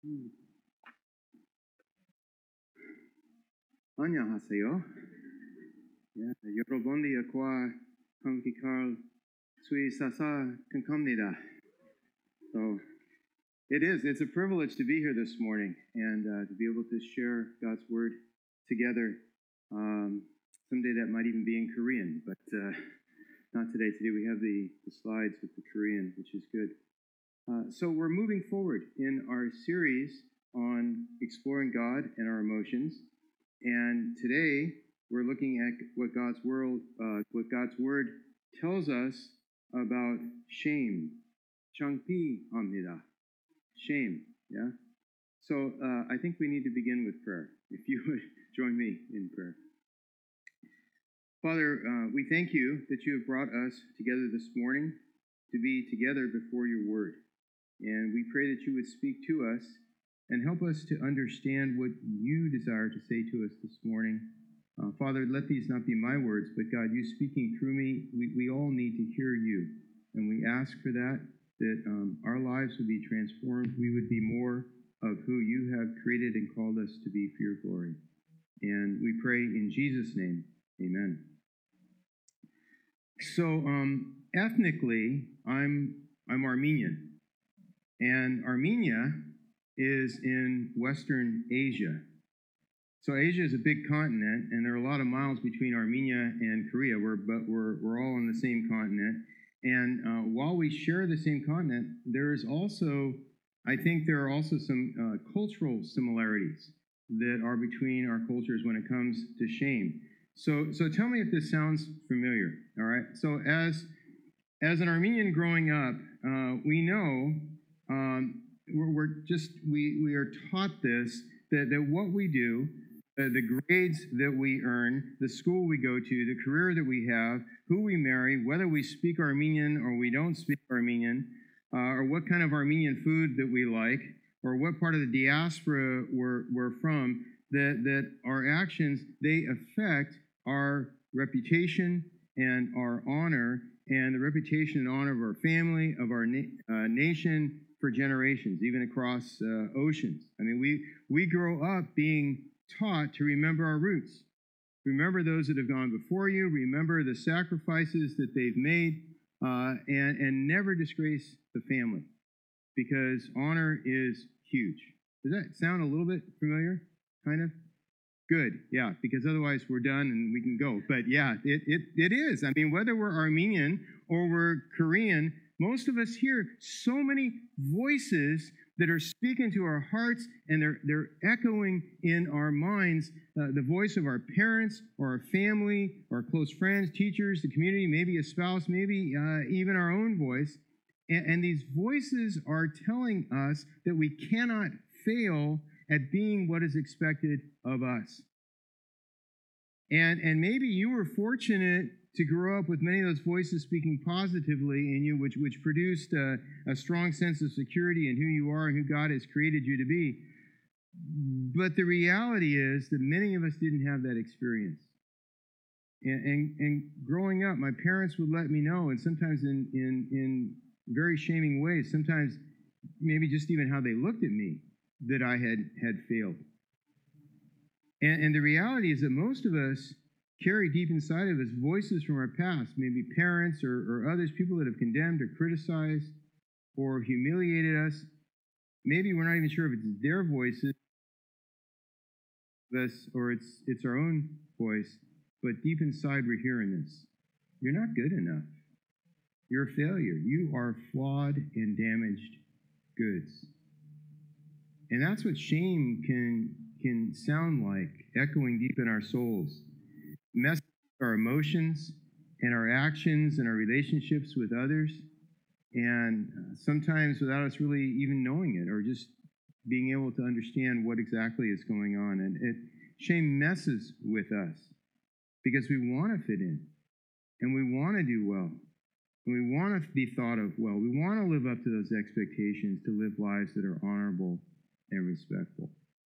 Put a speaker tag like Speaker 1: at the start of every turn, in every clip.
Speaker 1: 안녕하세요. 여러분이 과 함께할 수 있어서 감사합니다. So it's a privilege to be here this morning and to be able to share God's word together. Someday that might even be in Korean, but not today. Today we have the slides with the Korean, which is good. So we're moving forward in our series on exploring God and our emotions. And today we're looking at what God's word tells us about shame. 창피합니다. Shame. Yeah. So I think we need to begin with prayer. If you would join me in prayer. Father, we thank you that you have brought us together this morning to be together before your word. And we pray that you would speak to us and help us to understand what you desire to say to us this morning. Father, let these not be my words, but God, you speaking through me, we all need to hear you. And we ask for that our lives would be transformed. We would be more of who you have created and called us to be for your glory. And we pray in Jesus' name, amen. So, ethnically, I'm Armenian. And Armenia is in Western Asia. So Asia is a big continent, and there are a lot of miles between Armenia and Korea, but we're all on the same continent. And while we share the same continent, there are also some cultural similarities that are between our cultures when it comes to shame. So tell me if this sounds familiar. All right. So as an Armenian growing up, we know. We are taught this, that what we do, the grades that we earn, the school we go to, the career that we have, who we marry, whether we speak Armenian or we don't speak Armenian, or what kind of Armenian food that we like, or what part of the diaspora we're from, that our actions, they affect our reputation and our honor and the reputation and honor of our family, of our nation, for generations, even across oceans. I mean, we grow up being taught to remember our roots. Remember those that have gone before you. Remember the sacrifices that they've made, and never disgrace the family, because honor is huge. Does that sound a little bit familiar? Kind of? Good, yeah, because otherwise we're done and we can go. But yeah, it is. I mean, whether we're Armenian or we're Korean, most of us hear so many voices that are speaking to our hearts, and they're echoing in our minds the voice of our parents or our family, our close friends, teachers, the community, maybe a spouse, maybe even our own voice. And these voices are telling us that we cannot fail at being what is expected of us. And maybe you were fortunate to grow up with many of those voices speaking positively in you, which produced a strong sense of security in who you are and who God has created you to be. But the reality is that many of us didn't have that experience. And growing up, my parents would let me know, and sometimes in very shaming ways, sometimes maybe just even how they looked at me, that I had failed. And the reality is that most of us carry deep inside of us voices from our past, maybe parents or others, people that have condemned or criticized or humiliated us. Maybe we're not even sure if it's their voices or it's our own voice, but deep inside we're hearing this. You're not good enough. You're a failure. You are flawed and damaged goods. And that's what shame can sound like, echoing deep in our souls. Messing with our emotions and our actions and our relationships with others, and sometimes without us really even knowing it or just being able to understand what exactly is going on. And shame messes with us because we want to fit in, and we want to do well, and we want to be thought of well. We want to live up to those expectations, to live lives that are honorable and respectful.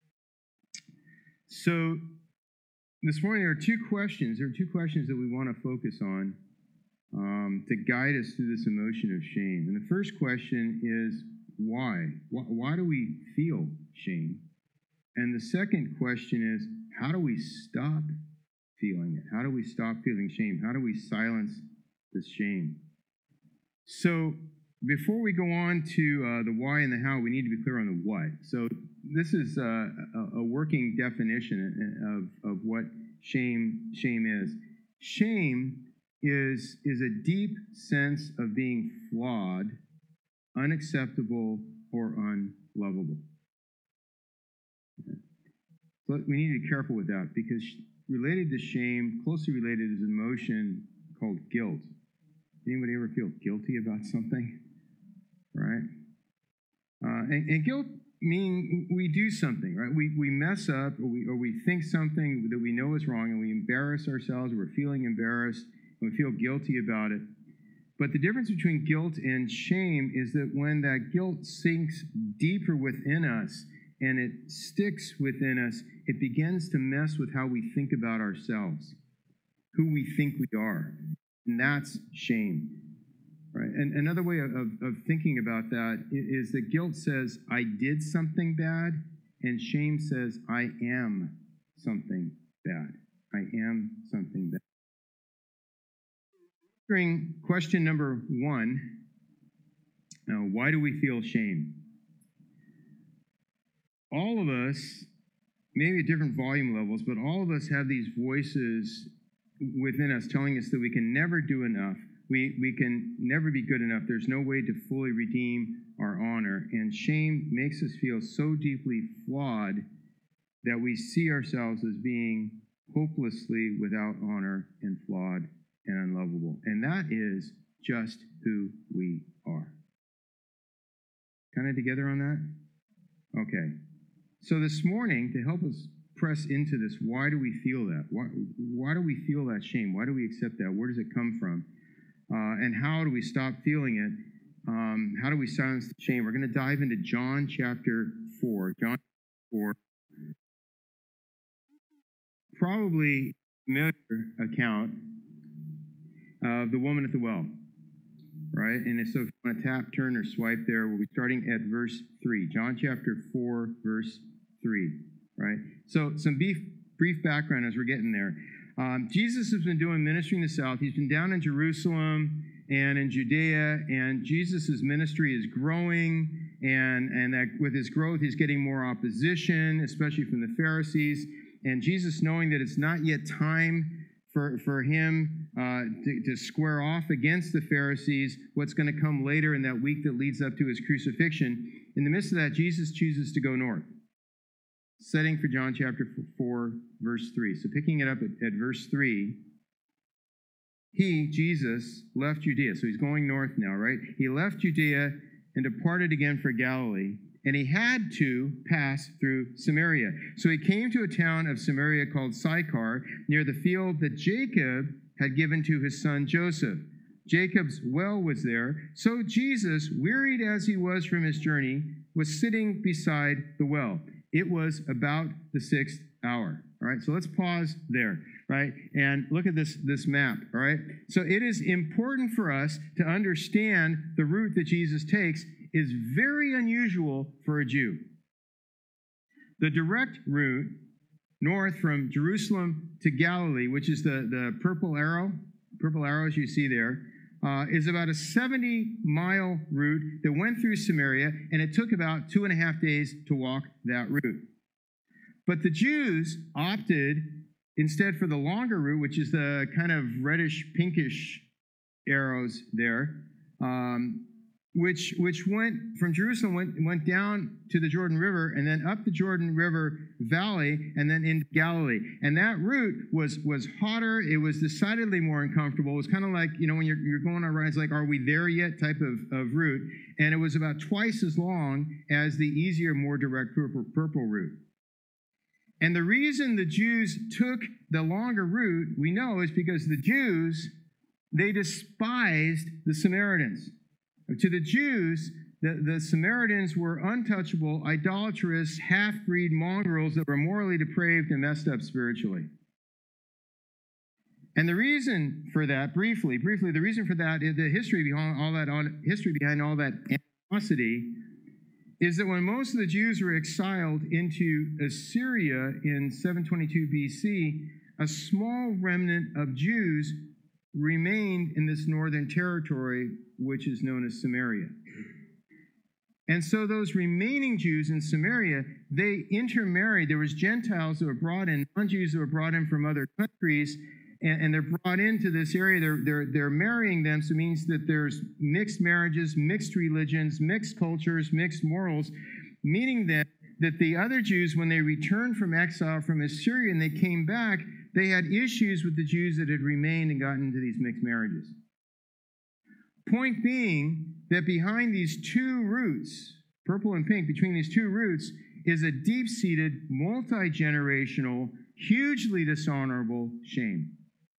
Speaker 1: So this morning there are two questions. There are two questions that we want to focus on to guide us through this emotion of shame. And the first question is, why? Why do we feel shame? And the second question is, how do we stop feeling it? How do we stop feeling shame? How do we silence this shame? So before we go on to the why and the how, we need to be clear on the what. So this is a working definition of what shame is. Shame is a deep sense of being flawed, unacceptable, or unlovable. So we need to be careful with that, because related to shame, closely related, is an emotion called guilt. Anybody ever feel guilty about something? Right? And guilt means we do something, right? We mess up, or we think something that we know is wrong, and we embarrass ourselves, or we're feeling embarrassed, and we feel guilty about it. But the difference between guilt and shame is that when that guilt sinks deeper within us and it sticks within us, it begins to mess with how we think about ourselves, who we think we are. And that's shame. Right? And another way of thinking about that is that guilt says, I did something bad, and shame says, I am something bad. I am something bad. Question number 1, why do we feel shame? All of us, maybe at different volume levels, but all of us have these voices within us telling us that we can never do enough. We can never be good enough. There's no way to fully redeem our honor. And shame makes us feel so deeply flawed that we see ourselves as being hopelessly without honor and flawed and unlovable. And that is just who we are. Kind of together on that? Okay. So this morning, to help us press into this, why do we feel that? Why do we feel that shame? Why do we accept that? Where does it come from? And how do we stop feeling it? How do we silence the shame? We're going to dive into John chapter 4. John 4. Probably a familiar account of the woman at the well, right? And so if you want to tap, turn, or swipe there, we'll be starting at verse 3. John chapter 4, verse 3, right? So some brief background as we're getting there. Jesus has been doing ministry in the south. He's been down in Jerusalem and in Judea, and Jesus' ministry is growing, and that with his growth, he's getting more opposition, especially from the Pharisees. And Jesus, knowing that it's not yet time for him to square off against the Pharisees, what's going to come later in that week that leads up to his crucifixion, in the midst of that, Jesus chooses to go north. Setting for John chapter 4, verse 3. So picking it up at verse 3, he, Jesus, left Judea. So he's going north now, right? He left Judea and departed again for Galilee, and he had to pass through Samaria. So he came to a town of Samaria called Sychar, near the field that Jacob had given to his son Joseph. Jacob's well was there. So Jesus, wearied as he was from his journey, was sitting beside the well. It was about the 6th hour. All right, so let's pause there, right? And look at this map, all right? So it is important for us to understand the route that Jesus takes is very unusual for a Jew. The direct route north from Jerusalem to Galilee, which is the purple arrows you see there, is about a 70-mile route that went through Samaria, and it took about 2.5 days to walk that route. But the Jews opted instead for the longer route, which is the kind of reddish, pinkish arrows there, which went from Jerusalem, went down to the Jordan River, and then up the Jordan River Valley, and then into Galilee. And that route was hotter. It was decidedly more uncomfortable. It was kind of like, when you're going on rides, like, are we there yet type of route. And it was about twice as long as the easier, more direct purple route. And the reason the Jews took the longer route, we know, is because the Jews, they despised the Samaritans. To the Jews, the Samaritans were untouchable, idolatrous, half-breed mongrels that were morally depraved and messed up spiritually. And the reason for that, briefly, the reason for that is the history behind all that animosity is that when most of the Jews were exiled into Assyria in 722 BC, a small remnant of Jews remained in this northern territory, which is known as Samaria. And so those remaining Jews in Samaria, they intermarried. There was Gentiles that were brought in, non-Jews that were brought in from other countries, and they're brought into this area. They're marrying them, so it means that there's mixed marriages, mixed religions, mixed cultures, mixed morals, meaning that the other Jews, when they returned from exile from Assyria and they came back, they had issues with the Jews that had remained and gotten into these mixed marriages. Point being that behind these two roots, purple and pink, between these two roots, is a deep-seated, multi-generational, hugely dishonorable shame.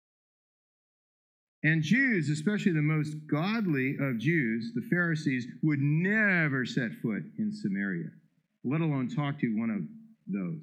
Speaker 1: And Jews, especially the most godly of Jews, the Pharisees, would never set foot in Samaria, let alone talk to one of those.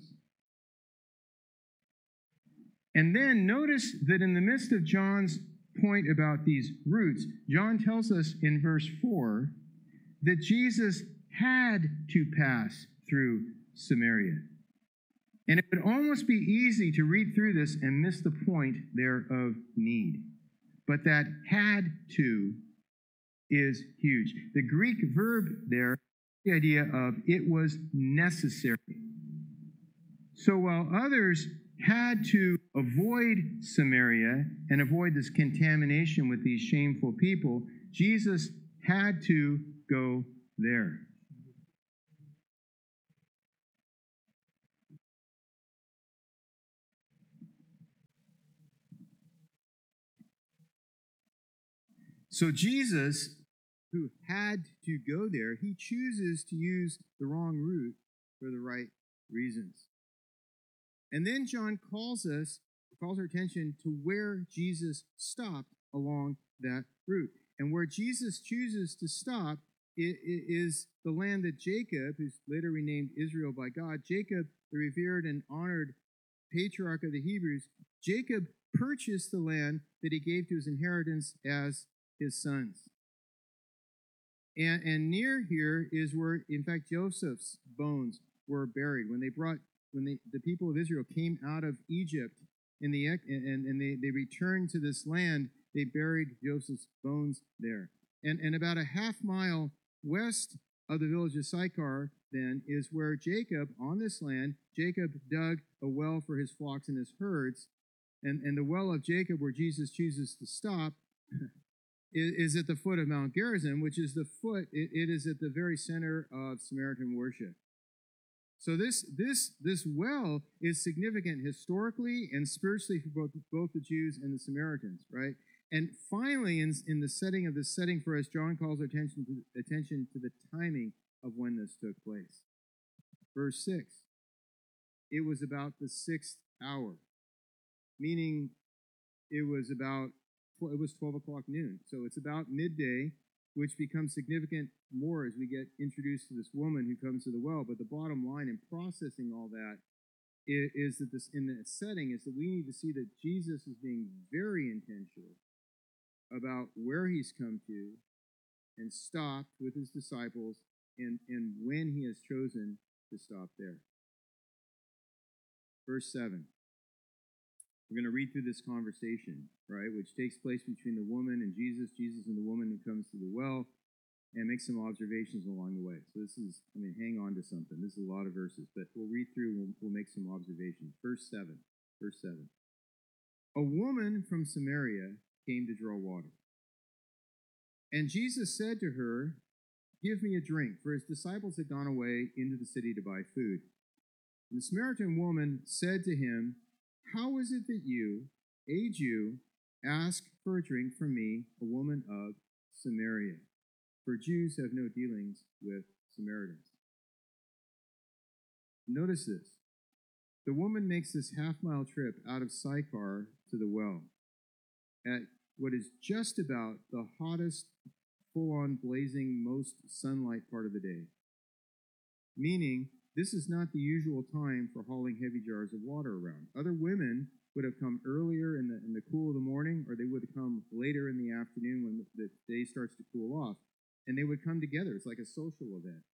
Speaker 1: And then notice that in the midst of John's point about these roots, John tells us in verse 4 that Jesus had to pass through Samaria. And it would almost be easy to read through this and miss the point there of need. But that had to is huge. The Greek verb there, the idea of it was necessary. So while others had to avoid Samaria and avoid this contamination with these shameful people, Jesus had to go there. So Jesus, who had to go there, he chooses to use the wrong route for the right reasons. And then John calls our attention to where Jesus stopped along that route. And where Jesus chooses to stop is the land that Jacob, who's later renamed Israel by God, Jacob, the revered and honored patriarch of the Hebrews, Jacob purchased the land that he gave to his inheritance as his sons. And near here is where, in fact, Joseph's bones were buried. When the people of Israel came out of Egypt and they returned to this land, they buried Joseph's bones there. And about a half mile west of the village of Sychar, then, is where Jacob, on this land, Jacob dug a well for his flocks and his herds. And the well of Jacob, where Jesus chooses to stop, is at the foot of Mount Gerizim, which is it is at the very center of Samaritan worship. So this well is significant historically and spiritually for both the Jews and the Samaritans, right? And finally, in the setting of this setting for us, John calls our attention to the timing of when this took place. Verse 6, it was about the 6th hour, meaning it was 12 o'clock noon. So it's about midday, which becomes significant more as we get introduced to this woman who comes to the well. But the bottom line in processing all that is that this, in that setting, is that we need to see that Jesus is being very intentional about where he's come to and stopped with his disciples and when he has chosen to stop there. Verse 7. We're going to read through this conversation, right, which takes place between the woman and Jesus and the woman who comes to the well, and make some observations along the way. So hang on to something. This is a lot of verses, but we'll read through and we'll make some observations. Verse 7. A woman from Samaria came to draw water. And Jesus said to her, "Give me a drink," for his disciples had gone away into the city to buy food. And the Samaritan woman said to him, "How is it that you, a Jew, ask for a drink from me, a woman of Samaria? For Jews have no dealings with Samaritans." Notice this. The woman makes this half-mile trip out of Sychar to the well at what is just about the hottest, full-on, blazing, most sunlight part of the day. Meaning, this is not the usual time for hauling heavy jars of water around. Other women would have come earlier in the cool of the morning, or they would have come later in the afternoon when the day starts to cool off. And they would come together. It's like a social event.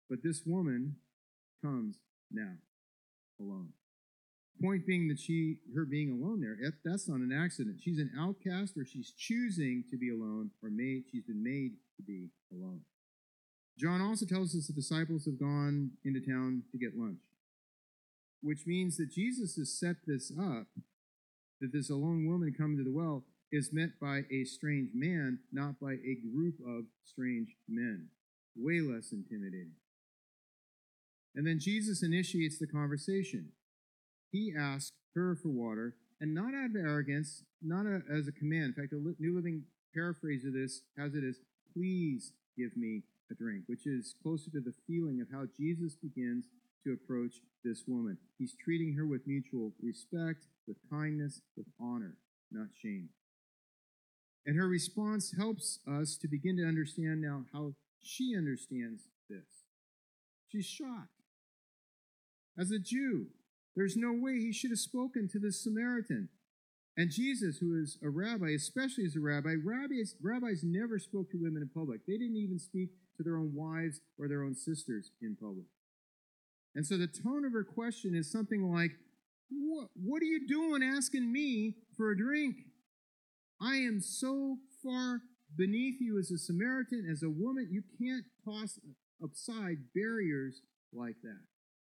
Speaker 2: But this woman comes now, alone. Point being that her being alone there, that's not an accident. She's an outcast, or she's choosing to be alone, or she's been made to be alone. John also tells us the disciples have gone into town to get lunch, which means that Jesus has set this up, that this alone woman coming to the well is met by a strange man, not by a group of strange men. Way less intimidating. And then Jesus initiates the conversation. He asks her for water, and not out of arrogance, not as a command. In fact, the New Living paraphrase of this has it as, please give me a drink, which is closer to the feeling of how Jesus begins to approach this woman. He's treating her with mutual respect, with kindness, with honor, not shame. And her response helps us to begin to understand now how she understands this. She's shocked. As a Jew, there's no way he should have spoken to this Samaritan. And Jesus, who is a rabbi, especially as a rabbi, rabbis never spoke to women in public. They didn't even speak to their own wives or their own sisters in public. And so the tone of her question is something like, what are you doing asking me for a drink? I am so far beneath you as a Samaritan, as a woman. You can't toss aside barriers like that.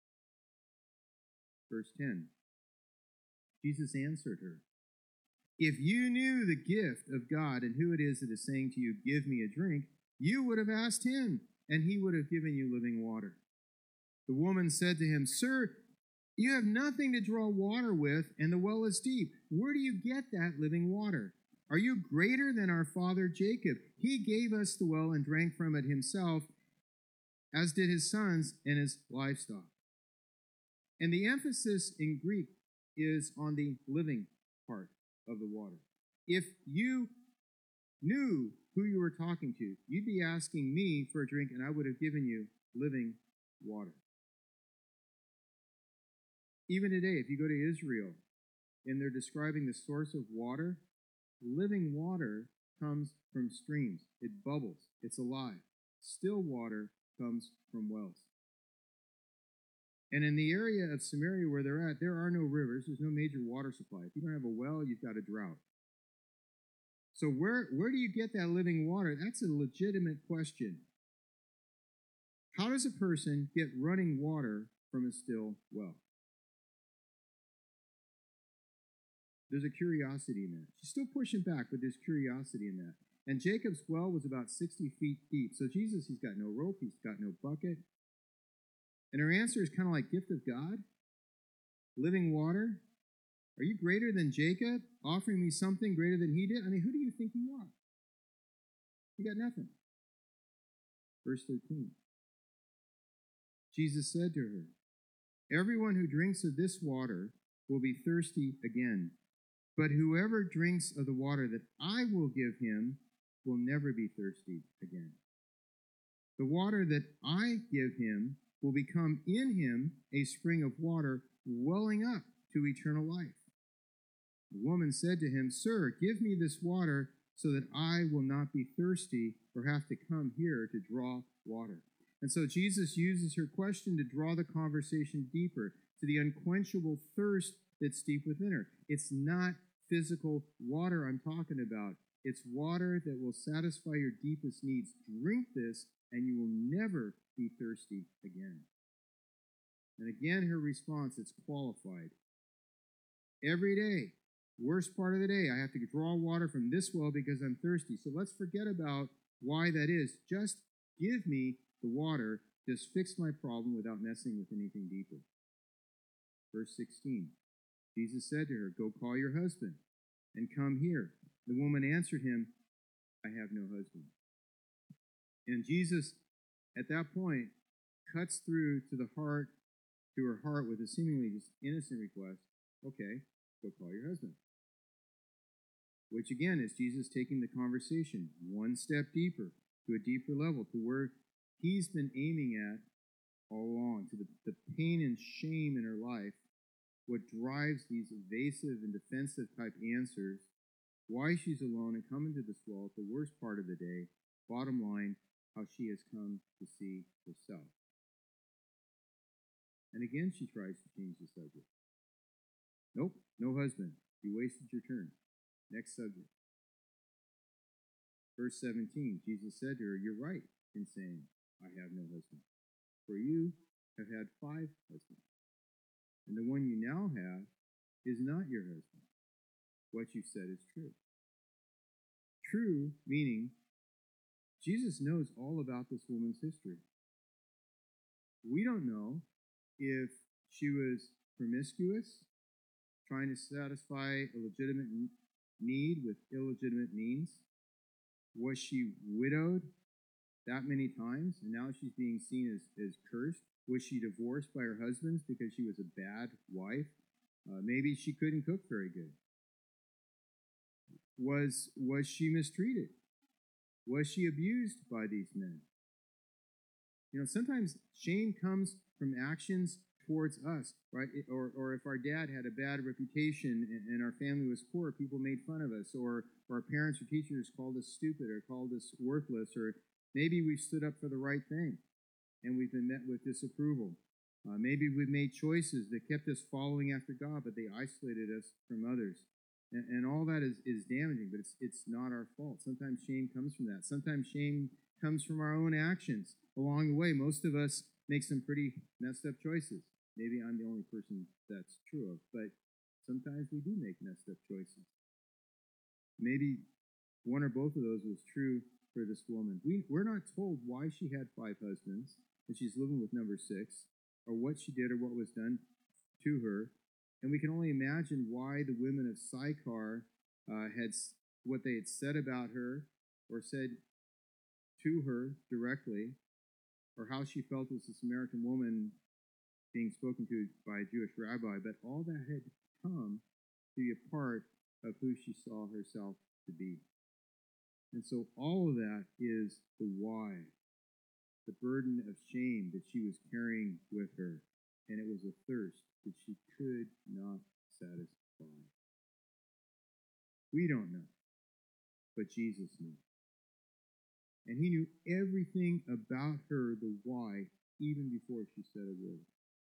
Speaker 2: Verse 10, Jesus answered her, if you knew the gift of God and who it is that is saying to you, give me a drink, you would have asked him, and he would have given you living water. The woman said to him, Sir, you have nothing to draw water with, and the well is deep. Where do you get that living water? Are you greater than our father Jacob? He gave us the well and drank from it himself, as did his sons and his livestock. And the emphasis in Greek is on the living part of the water. If you knew who you were talking to, you'd be asking me for a drink, and I would have given you living water. Even today, if you go to Israel and they're describing the source of water, living water comes from streams. It bubbles. It's alive. Still water comes from wells. And in the area of Samaria where they're at, there are no rivers. There's no major water supply. If you don't have a well, you've got a drought. So where do you get that living water? That's a legitimate question. How does a person get running water from a still well? There's a curiosity in that. She's still pushing back, but there's curiosity in that. And Jacob's well was about 60 feet deep. So Jesus, he's got no rope, he's got no bucket. And her answer is kind of like gift of God, living water. Are you greater than Jacob, offering me something greater than he did? I mean, who do you think you are? You got nothing. Verse 13. Jesus said to her, everyone who drinks of this water will be thirsty again. But whoever drinks of the water that I will give him will never be thirsty again. The water that I give him will become in him a spring of water welling up to eternal life. The woman said to him, Sir, give me this water so that I will not be thirsty or have to come here to draw water. And so Jesus uses her question to draw the conversation deeper to the unquenchable thirst that's deep within her. It's not physical water I'm talking about. It's water that will satisfy your deepest needs. Drink this, and you will never be thirsty again. And again, her response, it's qualified. Every day, worst part of the day, I have to draw water from this well because I'm thirsty. So let's forget about why that is. Just give me the water. Just fix my problem without messing with anything deeper. Verse 16. Jesus said to her, Go call your husband and come here. The woman answered him, I have no husband. And Jesus, at that point, cuts through to her heart with a seemingly just innocent request. Okay, go call your husband. Which again is Jesus taking the conversation one step deeper, to a deeper level, to where he's been aiming at all along, to the pain and shame in her life. What drives these evasive and defensive type answers, why she's alone and coming to this well at the worst part of the day, bottom line, how she has come to see herself. And again she tries to change the subject. Nope, no husband. You wasted your turn. Next subject. Verse 17, Jesus said to her, "You're right in saying, I have no husband. For you have had 5 husbands, and the one you now have is not your husband. What you said is true." True meaning Jesus knows all about this woman's history. We don't know if she was promiscuous, trying to satisfy a legitimate need with illegitimate means. Was she widowed that many times, and now she's being seen as cursed? Was she divorced by her husbands because she was a bad wife? Maybe she couldn't cook very good. Was she mistreated? Was she abused by these men? Sometimes shame comes from actions towards us, right? Or if our dad had a bad reputation and our family was poor, people made fun of us, or our parents or teachers called us stupid or called us worthless, or maybe we've stood up for the right thing and we've been met with disapproval. Maybe we've made choices that kept us following after God, but they isolated us from others. And all that is damaging, but it's not our fault. Sometimes shame comes from that. Sometimes shame comes from our own actions along the way. Most of us make some pretty messed up choices. Maybe I'm the only person that's true of, but sometimes we do make messed up choices. Maybe one or both of those was true for this woman. We're not told why she had 5 husbands and she's living with number 6, or what she did or what was done to her. And we can only imagine why the women of Sychar had what they had said about her or said to her directly, or how she felt as a Samaritan woman being spoken to by a Jewish rabbi. But all that had come to be a part of who she saw herself to be. And so all of that is the why, the burden of shame that she was carrying with her. And it was a thirst that she could not satisfy. We don't know, but Jesus knew. And he knew everything about her, the why, even before she said a word.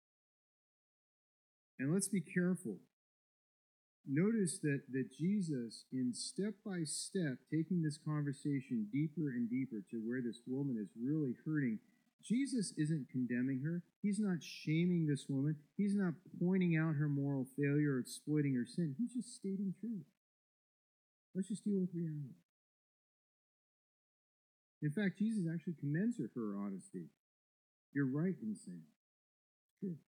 Speaker 2: And let's be careful. Notice that Jesus, in step by step, taking this conversation deeper and deeper to where this woman is really hurting, Jesus isn't condemning her. He's not shaming this woman. He's not pointing out her moral failure or exploiting her sin. He's just stating truth. Let's just deal with reality. In fact, Jesus actually commends her for her honesty. You're right in saying it's true.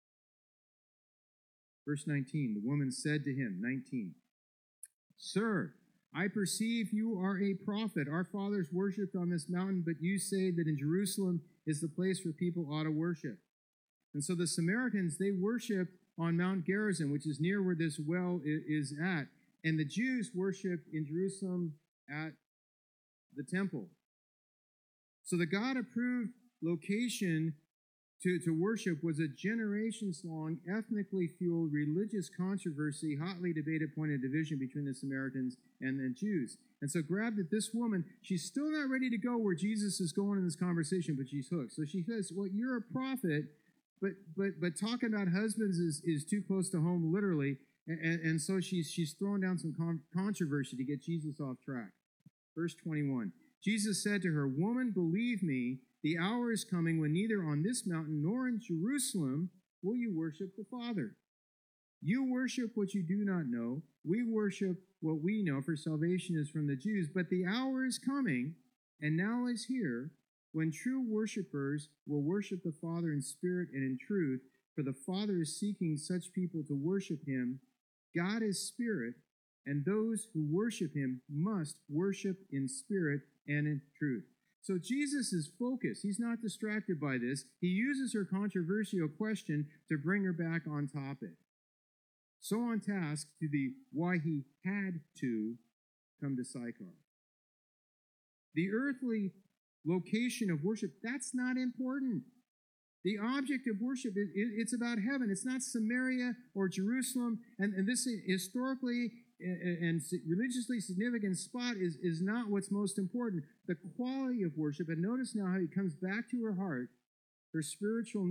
Speaker 2: Verse 19, the woman said to him, 19, "Sir, I perceive you are a prophet. Our fathers worshipped on this mountain, but you say that in Jerusalem is the place where people ought to worship." And so the Samaritans, they worshiped on Mount Gerizim, which is near where this well is at. And the Jews worshiped in Jerusalem at the temple. So the God-approved location to worship was a generations-long, ethnically fueled religious controversy, hotly debated point of division between the Samaritans and the Jews. And so grab that this woman, she's still not ready to go where Jesus is going in this conversation, but she's hooked. So she says, well, you're a prophet, but talking about husbands is too close to home, literally. And so she's throwing down some controversy to get Jesus off track. Verse 21, Jesus said to her, "Woman, believe me, the hour is coming when neither on this mountain nor in Jerusalem will you worship the Father. You worship what you do not know. We worship what we know, for salvation is from the Jews. But the hour is coming, and now is here, when true worshipers will worship the Father in spirit and in truth, for the Father is seeking such people to worship him. God is spirit, and those who worship him must worship in spirit and in truth." So Jesus is focused. He's not distracted by this. He uses her controversial question to bring her back on topic. So on task to the why he had to come to Sychar. The earthly location of worship, that's not important. The object of worship, it's about heaven. It's not Samaria or Jerusalem. And this historically and religiously significant spot is not what's most important. The quality of worship, and notice now how he comes back to her heart, her spiritual need.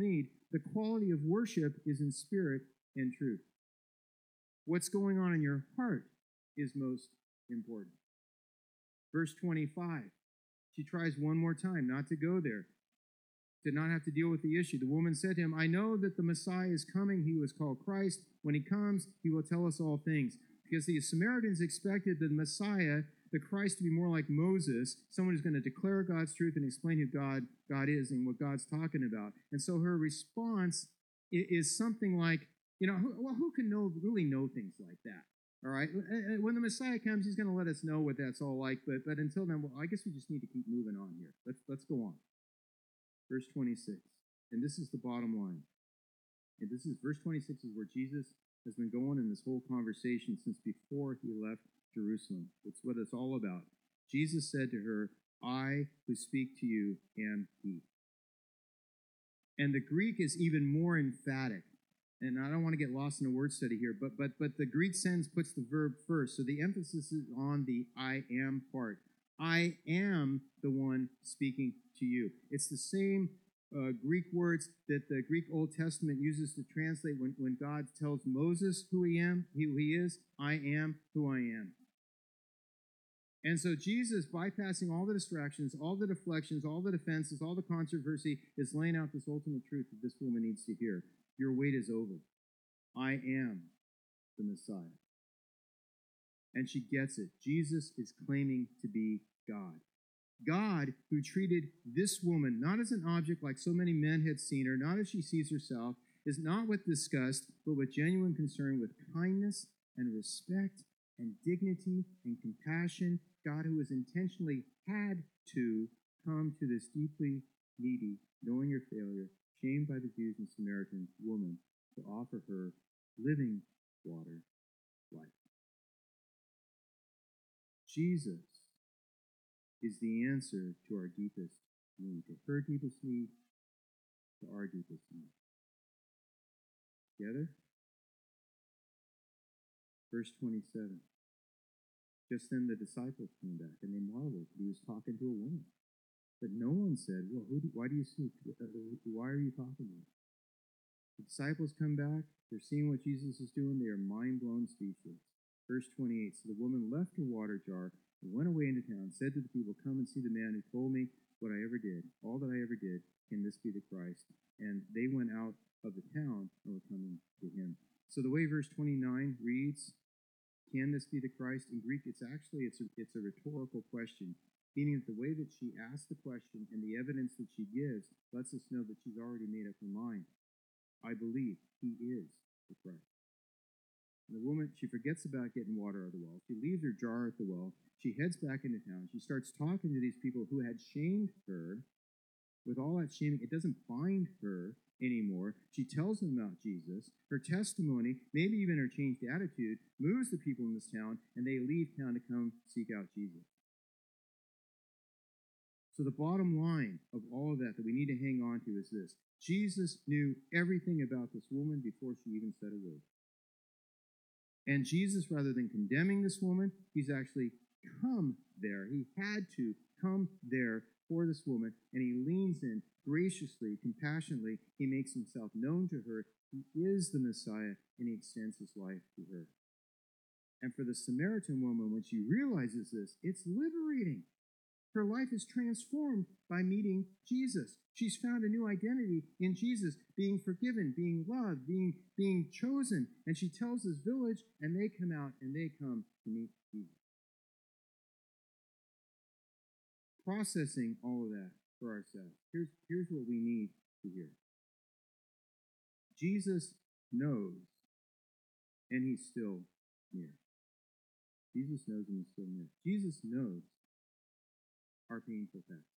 Speaker 2: The quality of worship is in spirit and truth. What's going on in your heart is most important. Verse 25, she tries one more time not to go there, to not have to deal with the issue. The woman said to him, I know that the Messiah is coming. He was called Christ. When he comes, he will tell us all things. Because the Samaritans expected the Messiah, the Christ, to be more like Moses, someone who's going to declare God's truth and explain who God is and what God's talking about. And so her response is something like, who can really know things like that? All right? When the Messiah comes, he's going to let us know what that's all like. But until then, well, I guess we just need to keep moving on here. Let's go on. Verse 26. And this is the bottom line. And this is verse 26 is where Jesus has been going in this whole conversation since before he left Jerusalem. It's what it's all about. Jesus said to her, I who speak to you am he. And the Greek is even more emphatic. And I don't want to get lost in a word study here, but the Greek sentence puts the verb first. So the emphasis is on the I am part. I am the one speaking to you. It's the same Greek words that the Greek Old Testament uses to translate when God tells Moses who he is. I am who I am. And so Jesus, bypassing all the distractions, all the deflections, all the defenses, all the controversy, is laying out this ultimate truth that this woman needs to hear. Your wait is over. I am the Messiah. And she gets it. Jesus is claiming to be God. God, who treated this woman not as an object like so many men had seen her, not as she sees herself, is not with disgust, but with genuine concern, with kindness and respect and dignity and compassion. God, who has intentionally had to come to this deeply needy, knowing your failure, shamed by the Jews and Samaritan woman, to offer her living water, life. Jesus is the answer to our deepest need, to her deepest need, to our deepest need. Together? Verse 27. Just then the disciples came back, and they marveled that he was talking to a woman. But no one said, well, why do you seek? Why are you talking to her? The disciples come back. They're seeing what Jesus is doing. They are mind-blown, speechless. Verse 28. So the woman left her water jar and went away into town, said to the people, come and see the man who told me what I ever did, all that I ever did. Can this be the Christ? And they went out of the town and were coming to him. So the way verse 29 reads, can this be the Christ? In Greek, it's a rhetorical question, meaning that the way that she asked the question and the evidence that she gives lets us know that she's already made up her mind. I believe he is the Christ. And the woman, she forgets about getting water out of the well. She leaves her jar at the well. She heads back into town. She starts talking to these people who had shamed her. With all that shaming, it doesn't bind her anymore. She tells them about Jesus. Her testimony, maybe even her changed attitude, moves the people in this town, and they leave town to come seek out Jesus. So the bottom line of all of that we need to hang on to is this. Jesus knew everything about this woman before she even said a word. And Jesus, rather than condemning this woman, he's actually come there. He had to come there for this woman, and he leans in graciously, compassionately. He makes himself known to her. He is the Messiah, and he extends his life to her. And for the Samaritan woman, when she realizes this, it's liberating. Her life is transformed by meeting Jesus. She's found a new identity in Jesus, being forgiven, being loved, being chosen. And she tells this village, and they come out and they come to meet Jesus. Processing all of that for ourselves. Here's what we need to hear. Jesus knows, and he's still near. Jesus knows, and he's still near. Jesus knows our painful past.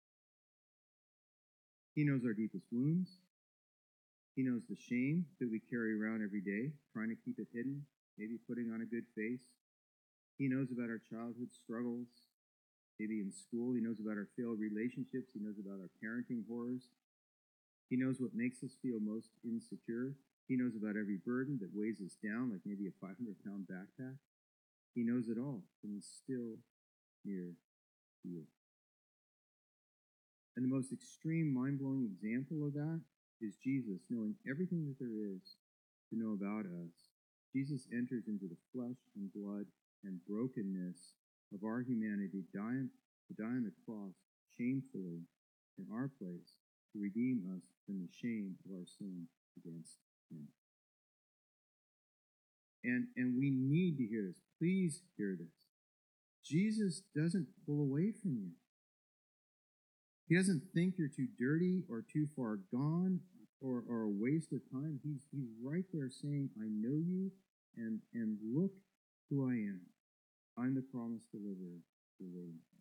Speaker 2: He knows our deepest wounds. He knows the shame that we carry around every day, trying to keep it hidden, maybe putting on a good face. He knows about our childhood struggles, maybe in school. He knows about our failed relationships. He knows about our parenting horrors. He knows what makes us feel most insecure. He knows about every burden that weighs us down, like maybe a 500-pound backpack. He knows it all, and he's still near to you. And the most extreme, mind-blowing example of that is Jesus, knowing everything that there is to know about us. Jesus enters into the flesh and blood and brokenness of our humanity, to die on the cross shamefully in our place to redeem us from the shame of our sin against him. And we need to hear this. Please hear this. Jesus doesn't pull away from you. He doesn't think you're too dirty or too far gone or a waste of time. He's right there saying, I know you, and look who I am. I'm the promised deliverer you're waiting for.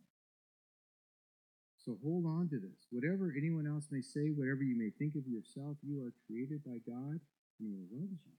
Speaker 2: So hold on to this. Whatever anyone else may say, whatever you may think of yourself, you are created by God, and he loves you.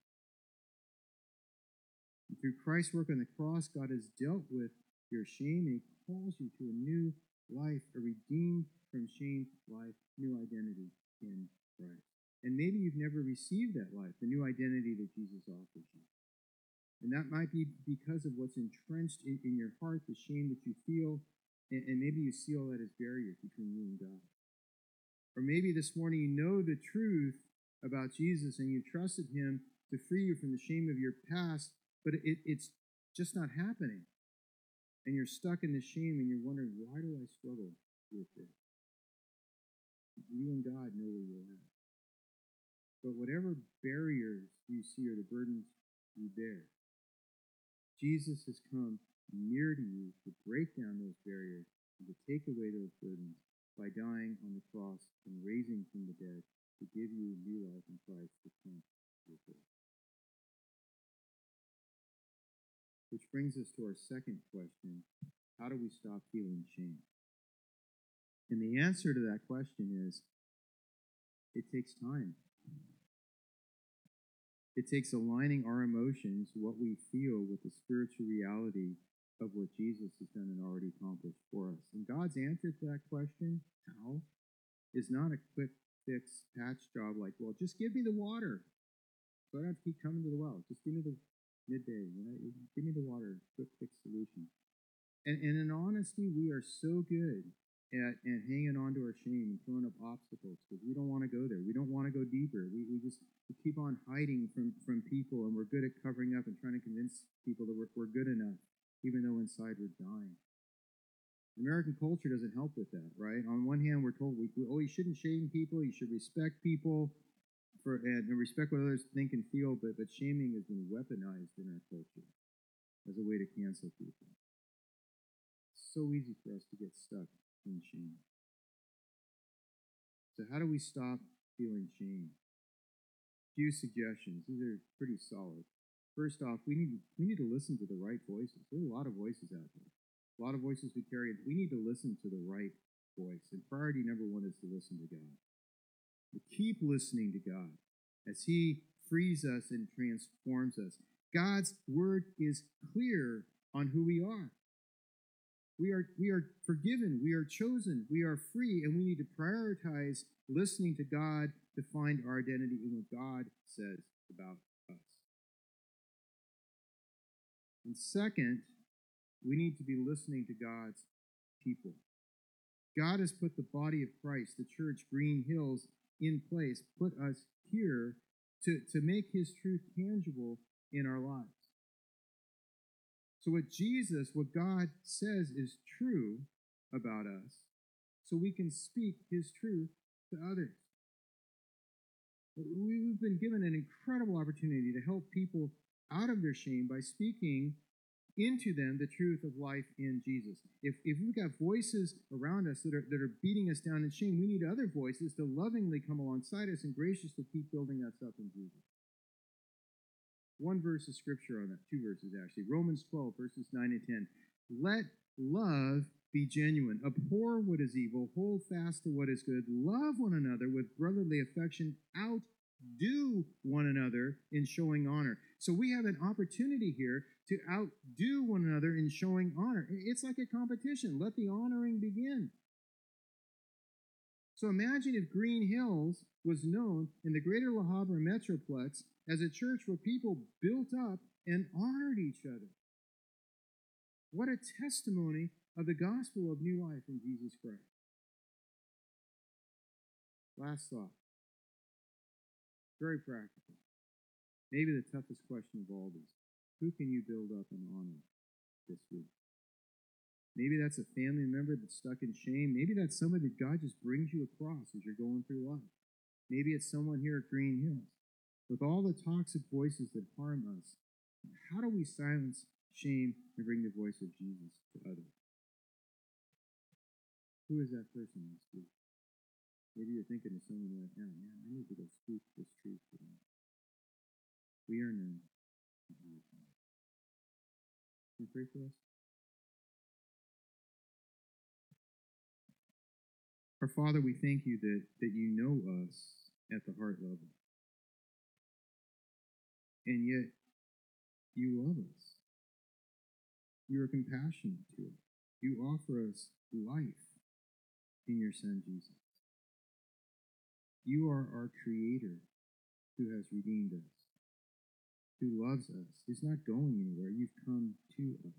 Speaker 2: And through Christ's work on the cross, God has dealt with your shame, and he calls you to a new life, a redeemed from shame life, new identity in Christ. And maybe you've never received that life, the new identity that Jesus offers you. And that might be because of what's entrenched in your heart, the shame that you feel, and maybe you see all that as barriers between you and God. Or maybe this morning you know the truth about Jesus and you trusted him to free you from the shame of your past, but it's just not happening. And you're stuck in the shame and you're wondering, why do I struggle with this? You and God know where you're at. But whatever barriers you see or the burdens you bear, Jesus has come near to you to break down those barriers and to take away those burdens by dying on the cross and raising from the dead to give you new life in Christ to come with it. Which brings us to our second question: how do we stop feeling shame? And the answer to that question is, it takes time. It takes aligning our emotions, what we feel, with the spiritual reality of what Jesus has done and already accomplished for us. And God's answer to that question, how, is not a quick fix patch job like, well, just give me the water, so I don't have to keep coming to the well. Just give me the midday, give me the water, quick fix solution. And in honesty, we are so good at hanging on to our shame and throwing up obstacles because we don't want to go there. We don't want to go deeper. We keep on hiding from people, and we're good at covering up and trying to convince people that we're good enough, even though inside we're dying. American culture doesn't help with that, right? On one hand, we're told, you shouldn't shame people, you should respect people, and respect what others think and feel, but shaming has been weaponized in our culture as a way to cancel people. It's so easy for us to get stuck in shame. So how do we stop feeling shame? A few suggestions. These are pretty solid. First off, we need to listen to the right voices. There are a lot of voices out there. A lot of voices we carry. We need to listen to the right voice. And priority number one is to listen to God. We keep listening to God as he frees us and transforms us. God's word is clear on who we are. We are forgiven, we are chosen, we are free, and we need to prioritize listening to God to find our identity in what God says about us. And second, we need to be listening to God's people. God has put the body of Christ, the church, Green Hills, in place, put us here to make his truth tangible in our lives. So what God says is true about us, so we can speak his truth to others. We've been given an incredible opportunity to help people out of their shame by speaking into them the truth of life in Jesus. If we've got voices around us that are beating us down in shame, we need other voices to lovingly come alongside us and graciously keep building us up in Jesus. One verse of scripture on that, two verses actually. Romans 12, verses 9 and 10. Let love be genuine. Abhor what is evil. Hold fast to what is good. Love one another with brotherly affection. Outdo one another in showing honor. So we have an opportunity here to outdo one another in showing honor. It's like a competition. Let the honoring begin. So imagine if Green Hills was known in the greater La Habra Metroplex as a church where people built up and honored each other. What a testimony of the gospel of new life in Jesus Christ. Last thought. Very practical. Maybe the toughest question of all is, who can you build up and honor this week? Maybe that's a family member that's stuck in shame. Maybe that's somebody that God just brings you across as you're going through life. Maybe it's someone here at Green Hills. With all the toxic voices that harm us, how do we silence shame and bring the voice of Jesus to others? Who is that person this week? Maybe you're thinking of someone right now. Man, I need to go speak this truth to them. We are known. Can you pray for us? Our Father, we thank you that you know us at the heart level. And yet, you love us. You are compassionate to us. You offer us life in your Son, Jesus. You are our Creator who has redeemed us, who loves us, who's not going anywhere. You've come to us.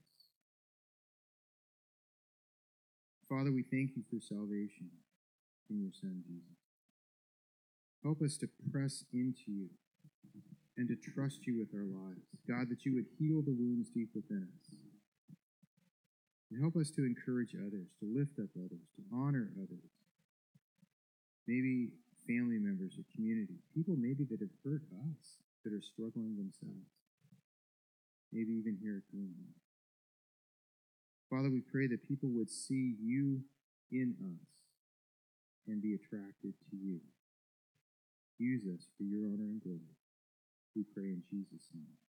Speaker 2: Father, we thank you for salvation in your Son, Jesus. Help us to press into you and to trust you with our lives. God, that you would heal the wounds deep within us. And help us to encourage others, to lift up others, to honor others. Maybe family members or community, people maybe that have hurt us, that are struggling themselves. Maybe even here at Green Hills. Father, we pray that people would see you in us and be attracted to you. Use us for your honor and glory. We pray in Jesus' name.